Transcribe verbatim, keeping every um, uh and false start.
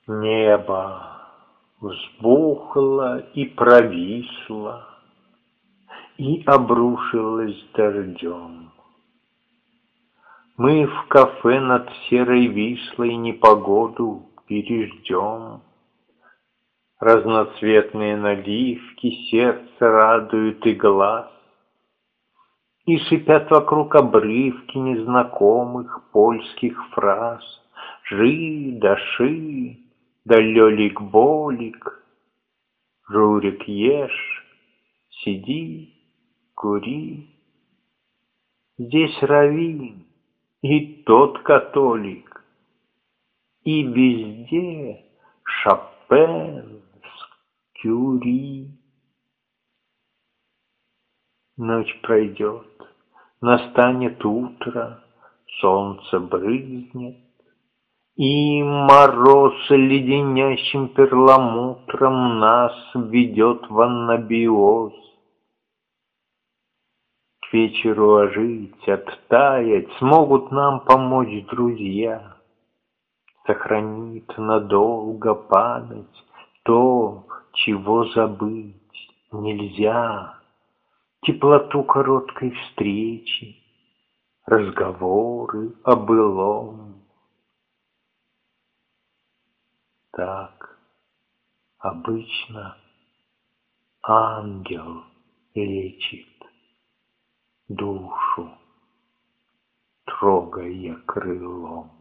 Небо взбухло и провисло, и обрушилось дождем. Мы в кафе над серой Вислой непогоду переждем. Разноцветные наливки сердце радуют и глаз, и шипят вокруг обрывки незнакомых польских фраз. Жи да ши, да лёлик-болик, Журик ешь, сиди, кури. Здесь раввин, и тот католик, и везде Шопен с Кюри. Ночь пройдет, настанет утро, солнце брызнет, и мороз леденящим перламутром нас ведет в анабиоз. К вечеру ожить, оттаять смогут нам помочь друзья. Сохранит надолго память то, чего забыть нельзя. Теплоту короткой встречи, разговоры о былом. Так обычно ангел лечит душу, трогая крылом.